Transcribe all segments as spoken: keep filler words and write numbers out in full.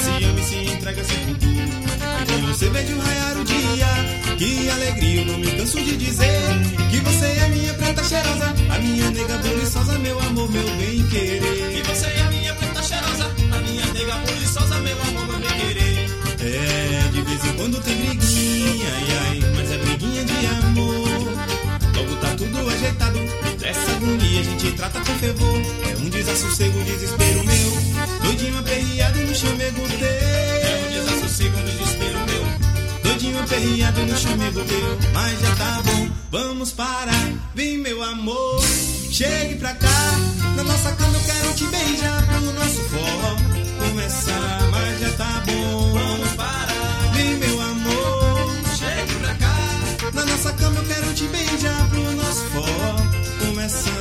se ama e se entrega sem futuro. E quando você vejo raiar o dia, que alegria, eu não me canso de dizer que você é minha preta cheirosa, a minha nega buliçosa, meu amor, meu bem querer. Que você é a minha preta cheirosa, a minha nega buliçosa, meu amor, meu bem querer. É, de vez em quando tem briguinha, ai, ai, mas é briguinha de amor. Logo tá tudo ajeitado, dessa agonia a gente trata com fervor. É um desassossego, desespero meu, doidinho aperreado no chamego teu. É um desassossego, um desespero meu, doidinho aperreado no chamego teu. Mas já tá bom, vamos parar, vem meu amor, chegue pra cá. Na nossa cama eu quero te beijar pro nosso forró começar. Mas já tá bom, vamos parar, vem meu amor, chegue pra cá. na nossa cama eu quero te beijar pro nosso forró começar.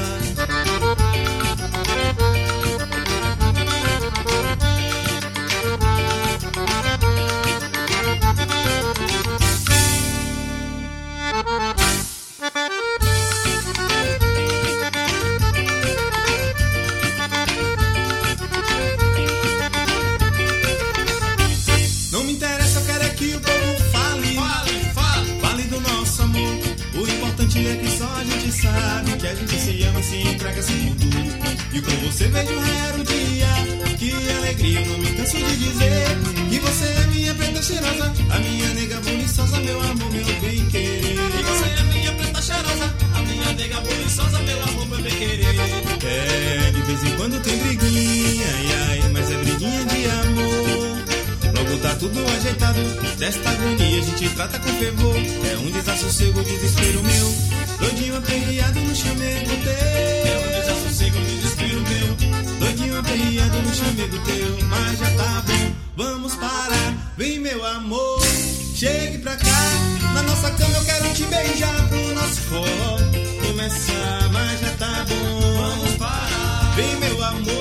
Não me interessa, eu quero é que o povo fale, Fale, fale, fale do nosso amor. O importante é que só a gente sabe que a gente se ama, se entrega sem futuro. E com você vejo raiar o dia, que alegria, eu não me canso de dizer que você é minha preta cheirosa, a minha nega buliçosa, meu amor, meu bem querer. que você é a minha preta cheirosa, a minha nega buliçosa, meu amor, meu bem querer. É, de vez em quando tem briguinha, ai, ai, mas é briguinha de amor. Logo tá tudo ajeitado, desta agonia a gente trata com fervor. É um desassossego, desespero meu, doidinho aperreado no chamego teu. É um desassossego, um desespero meu, Doidinho aperreado no chamego teu. Mas já tá bom, vamos parar, vem meu amor, chegue pra cá. Na nossa cama eu quero te beijar pro nosso forró começar. Mas já tá bom, vamos parar, vem meu amor,